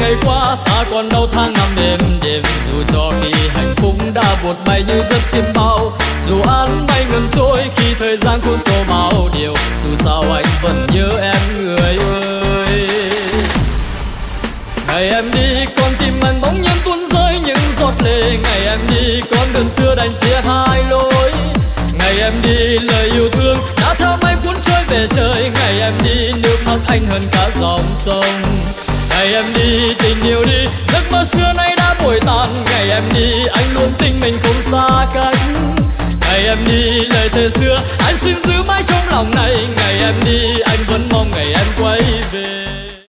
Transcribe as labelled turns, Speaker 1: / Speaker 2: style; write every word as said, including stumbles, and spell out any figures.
Speaker 1: ngày qua ta còn đâu tháng năm đêm đêm, dù cho khi hạnh phúc đã vụt bay như giấc chiêm bao, dù án bay ngần trôi khi thời gian cuốn số bao điều, dù sao anh vẫn nhớ em người ơi. Ngày em đi con tim anh bỗng nhiên tuôn rơi những giọt lệ, ngày em đi con đường xưa đành chia hai lối, ngày em đi lời yêu thương đã theo mây cuốn trôi về trời, ngày em đi nước mắt anh hơn cả dòng sông, ngày em đi tình yêu đi giấc mơ xưa nay đã vội tàn, ngày em đi anh luôn tin mình không xa cách, ngày em đi lời thề xưa